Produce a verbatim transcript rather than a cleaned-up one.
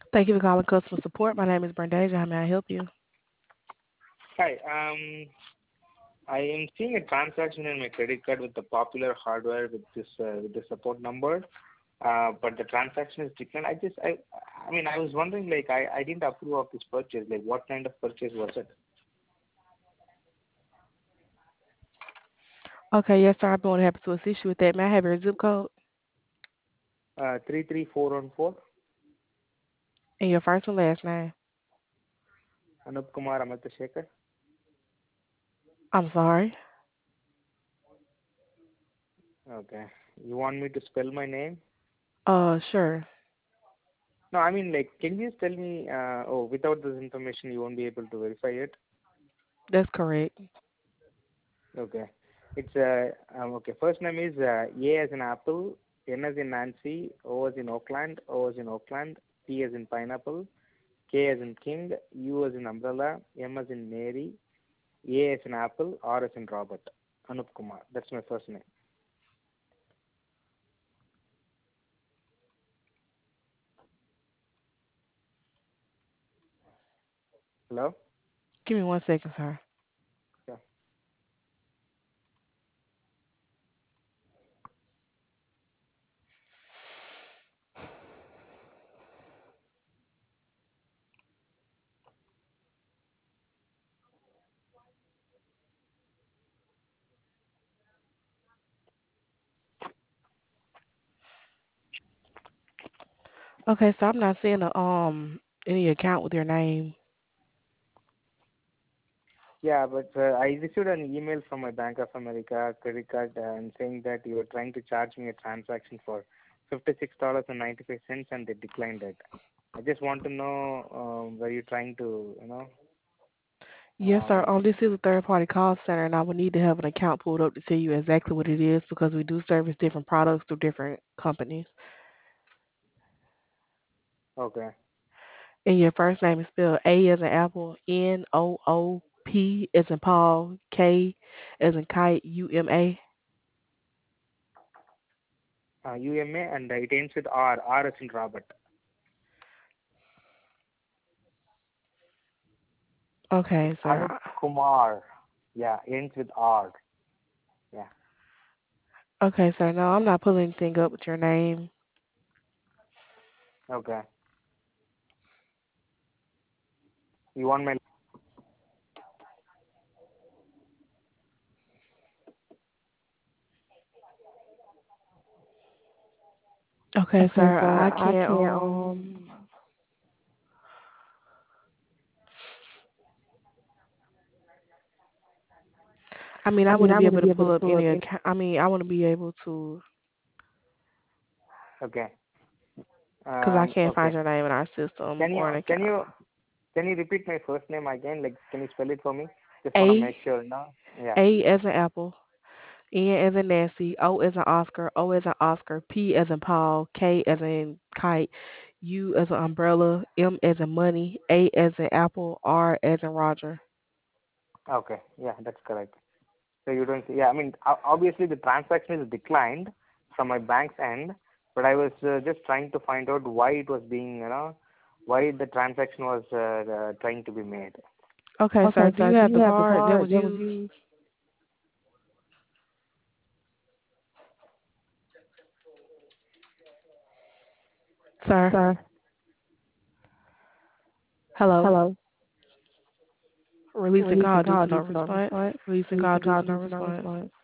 Thank you for calling customer support. My name is Brendasia. How may I help you? Hi. Um, I am seeing a transaction in my credit card with the popular hardware with this uh, with the support number, uh, but the transaction is different. I just I I mean I was wondering like I I didn't approve of this purchase. Like what kind of purchase was it? Okay, yes, sir. I'll be more than happy to assist you with that. May I have your zip code Uh, three three four one four. and your first and last name? Anup Kumar Amatashekhar. I'm sorry. Okay. You want me to spell my name? Uh, sure. No, I mean like can you just tell me? Uh, oh, without this information you won't be able to verify it. That's correct. Okay. It's uh um, okay. First name is uh, A as in apple, N as in Nancy, O as in Oakland, O as in Oakland, P as in pineapple, K as in king, U as in umbrella, M as in Mary, A as in apple, R as in Robert. Anup Kumar. That's my first name. Hello. Give me one second, sir. Yeah. Okay, so I'm not seeing a, um any account with your name. Yeah, but uh, I received an email from my Bank of America credit card uh, and saying that you were trying to charge me a transaction for fifty-six dollars and ninety-five cents, and they declined it. I just want to know um, were you trying to, you know, Yes, sir. um, Um, this is a third-party call center, and I would need to have an account pulled up to tell you exactly what it is because we do service different products through different companies. okay. And your first name is spelled A as in apple, N O O P as in Paul, K as in kite, U M A. Uh, U M A and it ends with R, R as in Robert. It's Okay, sir. Anup Kumar. Yeah, ends with R. Yeah. Okay, sir. No, I'm not pulling anything up with your name. Okay. You want my? Okay, Okay, sir. sir. I I can't. can't. Um, Um. I mean, I I mean, wouldn't I be want to able to be able pull to up pull up any any. account. I mean, I want to be able to Okay. because I Um. can't find Okay. your name in our system Can you or an can account. you can you repeat my first name again? Like, can you spell it for me? Just want to A make sure. No. Yeah. A as in apple, N as in Nancy, O as in Oscar, O as in Oscar, P as in Paul, K as in kite, U as in umbrella, M as in money, A as in apple, R as in Roger. Okay. Yeah, that's correct. So you don't see. Yeah, I mean, o- obviously the transaction is declined from my bank's end, but I was uh, just trying to find out why it was being, you know, why the transaction was uh, uh, trying to be made. Okay, sir. Okay, Do you sir. Do have you the have the card that card was that was used? used? Sir. Sir. Hello. Hello. Releasing Releasing call due call to due no to no response. response. Releasing call Releasing due call to no due to no response. response.